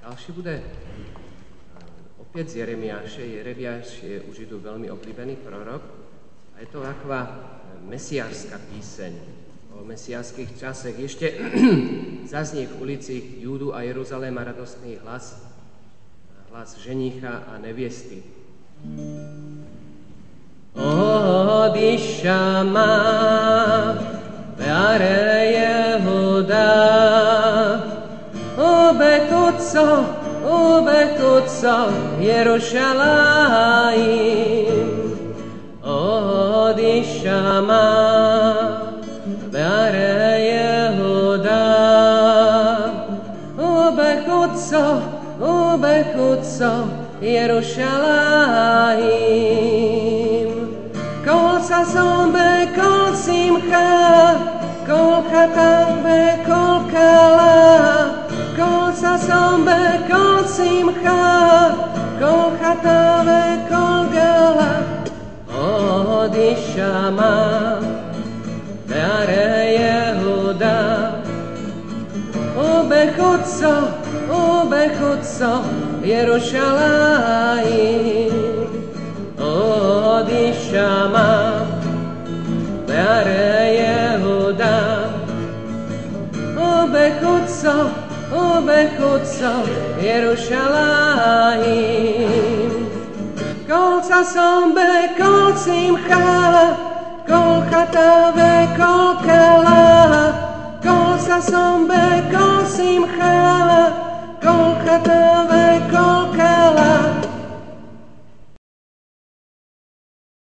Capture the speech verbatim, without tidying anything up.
Ďalší bude opäť z Jeremiáše. Jeremiáš je u Židov veľmi oblíbený prorok a je to taková mesiárska píseň o mesiárskych časech. Ešte zaznie v ulici Júdu a Jeruzaléma radostný hlas, hlas ženicha a neviesty. Odiša ma Beare Jehuda Ubekutso, Ubekutso Jerušalaim Odiša ma Beare Jehuda Ubekutso, Ubekutso Jerušalaim Kol sazon be kol simcha Kol chatan be kol kala Kol sazon be kol simcha Kol chatan be kol gala Odiša ma Beare Jehuda Ubechutso, ubechutso Jerušalaim Odiša ma Beare Jehuda Ubechutso, ubechutso Jerušalaim Kol sason be kol simcha Kol chata be kol kala Kol sason be kol simcha Kol chata be kol